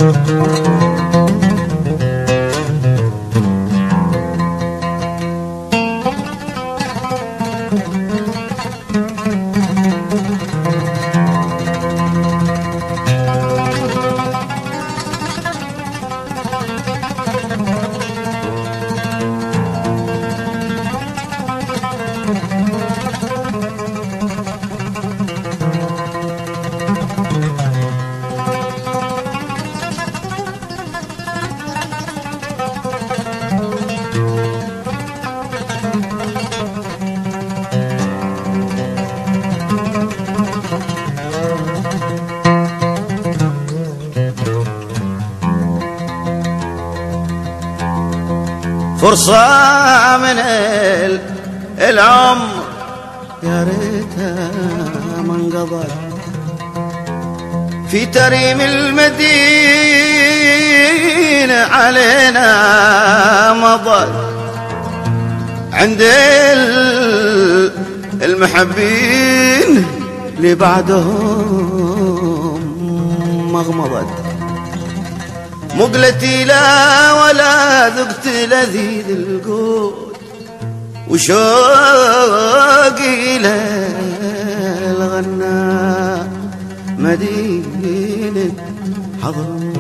فرصة من العمر يا ريتها ما انقضت في تريم المدينة علينا مضت عند المحبين اللي بعدهم مغمضت مقلتي لا ولا ذقت لذيذ القوت وشوقي للغناء مدينة حضرموت.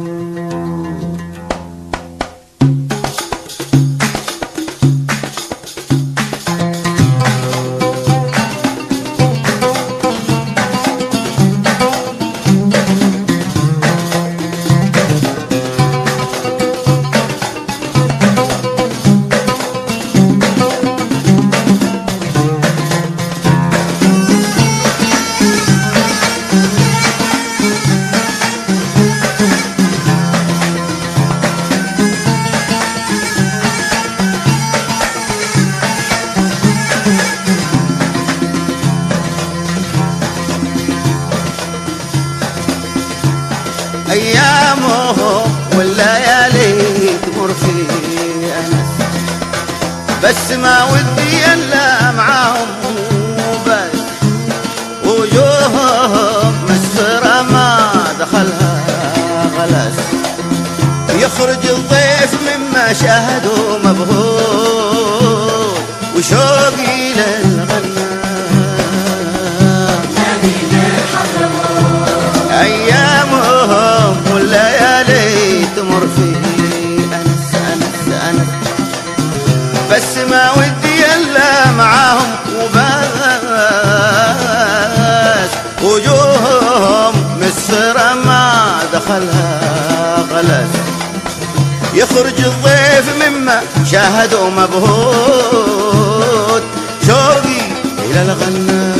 أيامهم والليالي تمر في أنس بس ما ودي إلا معاهم وبس وجوههم مسفرة ما دخلها غلس يخرج الضيف مما شاهدوا مبهور وشوقي للغناء أيامهم والليالي تمر في أنس أنس أنس بس ما ودي إلا معاهم وبس وجوههم مسفرة ما دخلها غلس يخرج الضيف مما شاهدوا مبهوت شوقي إلى الغناء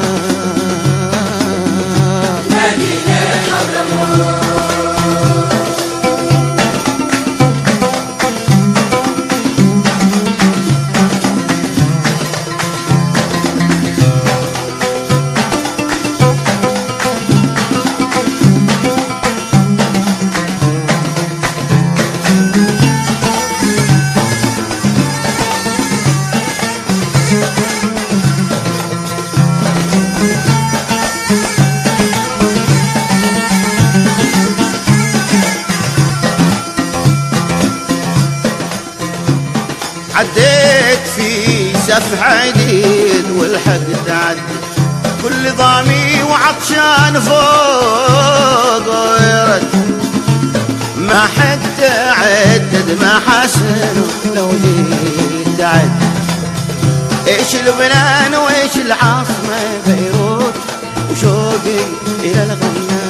عديت في سفح عديد والحق تعدي كل ضامي وعطشان فوق ويرد ما حد تعدد ما حسن لو جيت تعد ايش لبنان وايش العاصمة بيروت وشوقي الى الغناء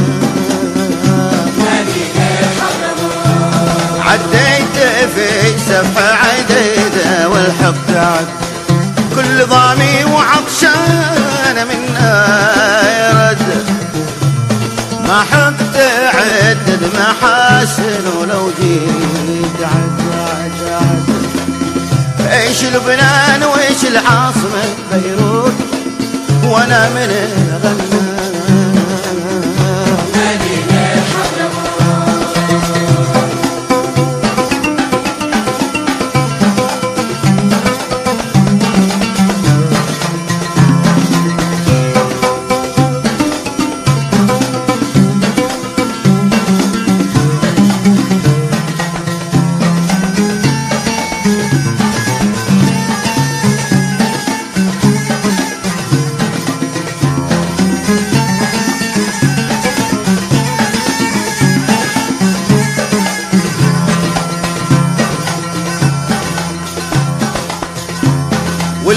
عديت في سفح عديدة والحق تعد كل ضامي وعطشان منا يرد ما حق تعدد ما حاسن ولو جيت عد عد عد ايش لبنان وايش العاصمة بيروت وانا من الغناء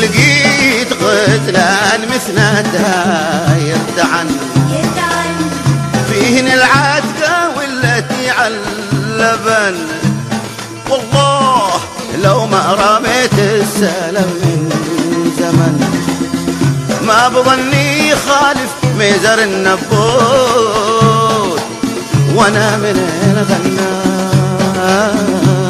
ولقيت غزلان مثنى داير دعن فيهن العتقة والتي عاللبن. والله لو ما رميت السلم من زمن ما بظني خالف ميزر النبوت. وانا من الغناء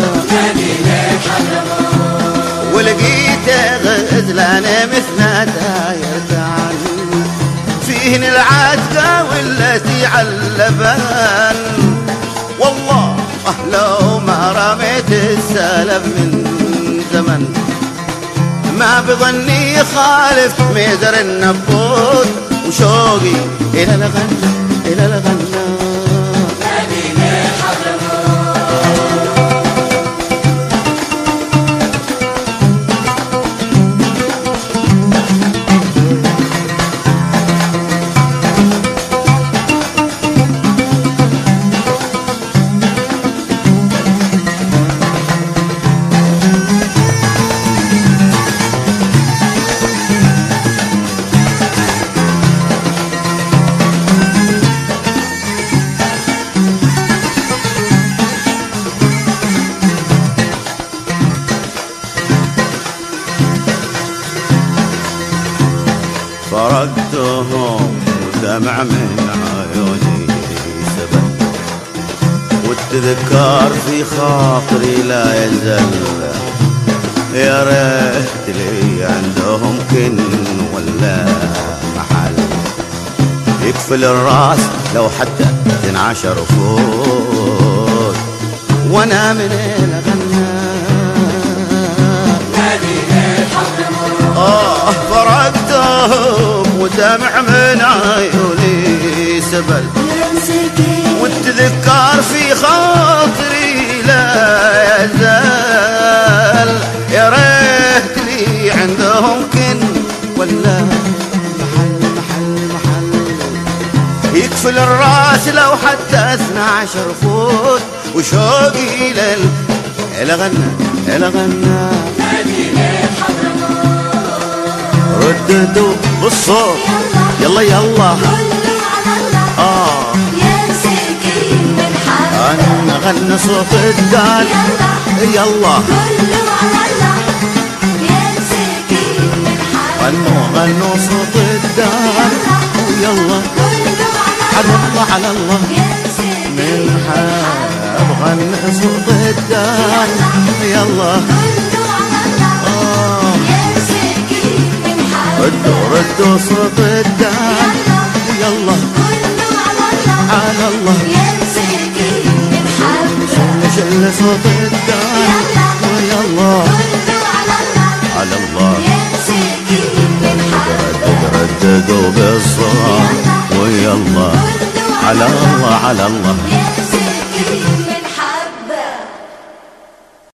ولقيت غزلان مثنى داير دعن فيهن العتقة والتي عاللبن. والله لو ما رميت السلم من زمن ما بظني خالف ميزر النبوت. وشوقي إلى الغنى إلى الغنى فرقتهم ودمع من عيوني سبل والتذكار في خاطري لا يزل. يا ريت لي عندهم كن ولا محل يكفل الراس لو حتى تنعشر فوت. وانا من الغناء فرقتهم ودمع من عيوني سبل والتذكار في خاطري لا يزال. يا ريت لي عندهم كن ولا محل يكفل الراس لو حتى 12 فوت. وشوقي إلى غنى رددوا بالصوت يلا يلا غنى صوت الدال يلا غنوا صوت الدال يلا على الله من حاب غنى صوت الدال يلا ردوا صوت الدال يلا على الله شل صوت الدال ويلا على الله رددوا بالصوت ويلا على الله